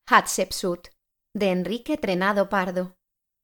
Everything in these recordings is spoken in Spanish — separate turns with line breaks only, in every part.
Hatshepsut, de Enrique Trenado Pardo.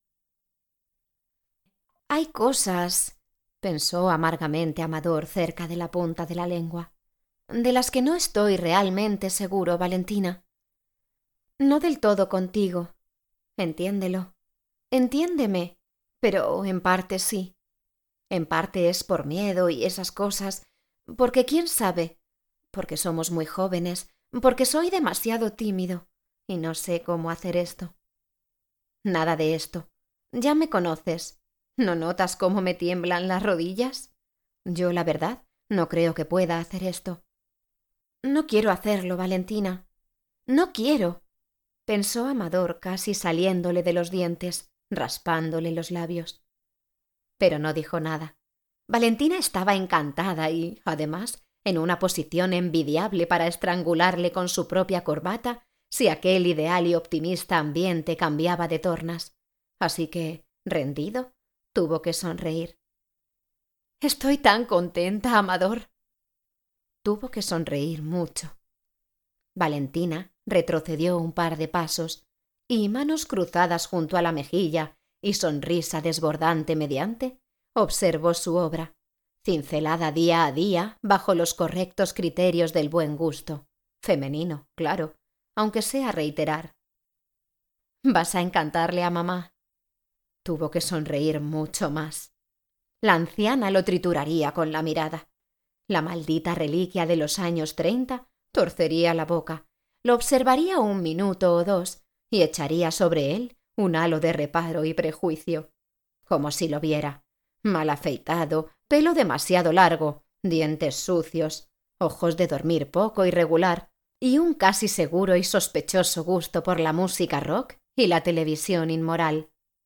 Hay cosas, pensó amargamente Amador cerca de la punta de la lengua, de las que no estoy realmente seguro, Valentina. No del todo contigo. Entiéndelo. Entiéndeme. Pero en parte sí. En parte es por miedo y esas cosas, porque quién sabe, porque somos muy jóvenes, porque soy demasiado tímido y no sé cómo hacer esto. Nada de esto. Ya me conoces. ¿No notas cómo me tiemblan las rodillas? Yo, la verdad, no creo que pueda hacer esto. No quiero hacerlo, Valentina. No quiero, pensó Amador casi saliéndole de los dientes, raspándole los labios. Pero no dijo nada. Valentina estaba encantada y, además, en una posición envidiable para estrangularle con su propia corbata si aquel ideal y optimista ambiente cambiaba de tornas. Así que, rendido, tuvo que sonreír. «Estoy tan contenta, Amador». Tuvo que sonreír mucho. Valentina retrocedió un par de pasos y, manos cruzadas junto a la mejilla y sonrisa desbordante mediante, observó su obra, cincelada día a día bajo los correctos criterios del buen gusto, femenino, claro, aunque sea reiterar. «¿Vas a encantarle a mamá?» Tuvo que sonreír mucho más. La anciana lo trituraría con la mirada. La maldita reliquia de los años 30 torcería la boca, lo observaría un minuto o dos y echaría sobre él un halo de reparo y prejuicio. Como si lo viera. Mal afeitado, pelo demasiado largo, dientes sucios, ojos de dormir poco y regular, y un casi seguro y sospechoso gusto por la música rock y la televisión inmoral.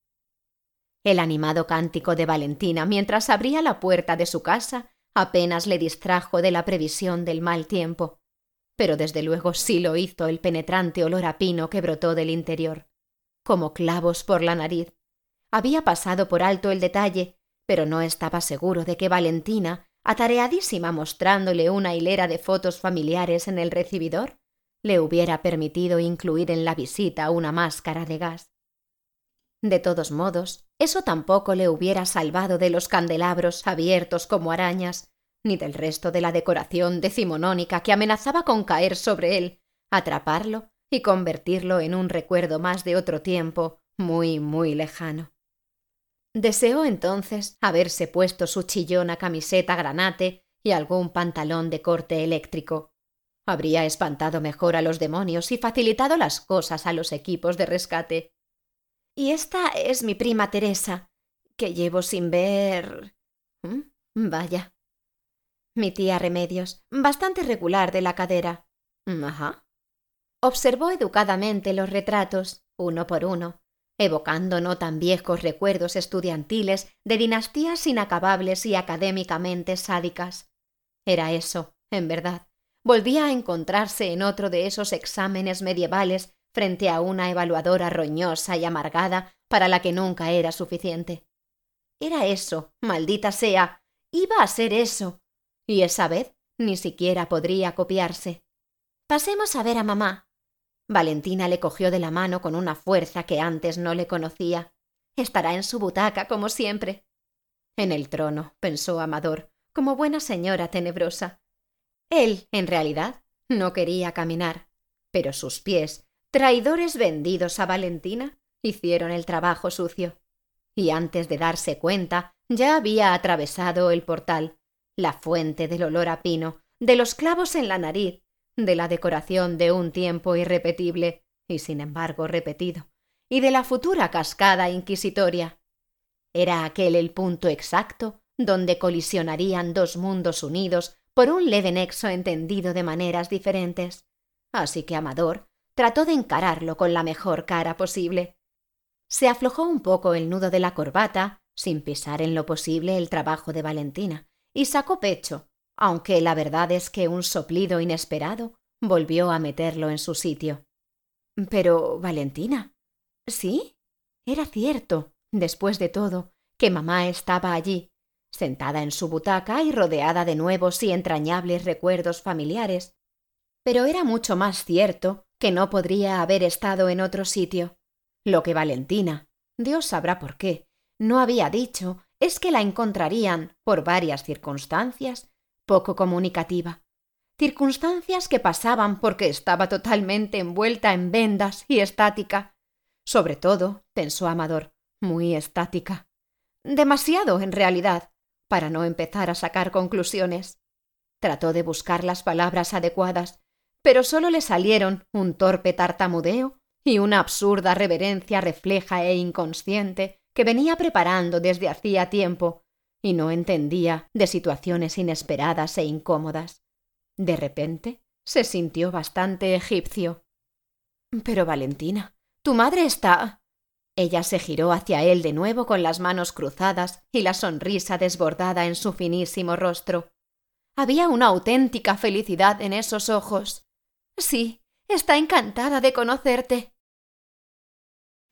El animado cántico de Valentina mientras abría la puerta de su casa apenas le distrajo de la previsión del mal tiempo, pero desde luego sí lo hizo el penetrante olor a pino que brotó del interior, como clavos por la nariz. Había pasado por alto el detalle, pero no estaba seguro de que Valentina, atareadísima mostrándole una hilera de fotos familiares en el recibidor, le hubiera permitido incluir en la visita una máscara de gas. De todos modos, eso tampoco le hubiera salvado de los candelabros abiertos como arañas, ni del resto de la decoración decimonónica que amenazaba con caer sobre él, atraparlo y convertirlo en un recuerdo más de otro tiempo muy, muy lejano. Deseó entonces haberse puesto su chillona camiseta granate y algún pantalón de corte eléctrico. Habría espantado mejor a los demonios y facilitado las cosas a los equipos de rescate. Y esta es mi prima Teresa, que llevo sin ver... Vaya. Mi tía Remedios, bastante regular de la cadera. Ajá. Observó educadamente los retratos, uno por uno, evocando no tan viejos recuerdos estudiantiles de dinastías inacabables y académicamente sádicas. Era eso, en verdad. Volvía a encontrarse en otro de esos exámenes medievales frente a una evaluadora roñosa y amargada para la que nunca era suficiente. Era eso, maldita sea, iba a ser eso, y esa vez ni siquiera podría copiarse. Pasemos a ver a mamá. Valentina le cogió de la mano con una fuerza que antes no le conocía. Estará en su butaca, como siempre. En el trono, pensó Amador, como buena señora tenebrosa. Él, en realidad, no quería caminar, pero sus pies, traidores vendidos a Valentina, hicieron el trabajo sucio. Y antes de darse cuenta, ya había atravesado el portal, la fuente del olor a pino, de los clavos en la nariz, de la decoración de un tiempo irrepetible, y sin embargo repetido, y de la futura cascada inquisitoria. Era aquel el punto exacto donde colisionarían dos mundos unidos por un leve nexo entendido de maneras diferentes. Así que Amador trató de encararlo con la mejor cara posible. Se aflojó un poco el nudo de la corbata, sin pisar en lo posible el trabajo de Valentina, y sacó pecho, aunque la verdad es que un soplido inesperado volvió a meterlo en su sitio. Pero, Valentina, ¿sí? Era cierto, después de todo, que mamá estaba allí, sentada en su butaca y rodeada de nuevos y entrañables recuerdos familiares. Pero era mucho más cierto que no podría haber estado en otro sitio. Lo que Valentina, Dios sabrá por qué, no había dicho es que la encontrarían, por varias circunstancias, poco comunicativa. Circunstancias que pasaban porque estaba totalmente envuelta en vendas y estática. Sobre todo, pensó Amador, muy estática. Demasiado, en realidad, para no empezar a sacar conclusiones. Trató de buscar las palabras adecuadas, pero solo le salieron un torpe tartamudeo y una absurda reverencia refleja e inconsciente que venía preparando desde hacía tiempo y no entendía de situaciones inesperadas e incómodas. De repente se sintió bastante egipcio. «Pero Valentina, tu madre está...» Ella se giró hacia él de nuevo con las manos cruzadas y la sonrisa desbordada en su finísimo rostro. Había una auténtica felicidad en esos ojos. «Sí, está encantada de conocerte».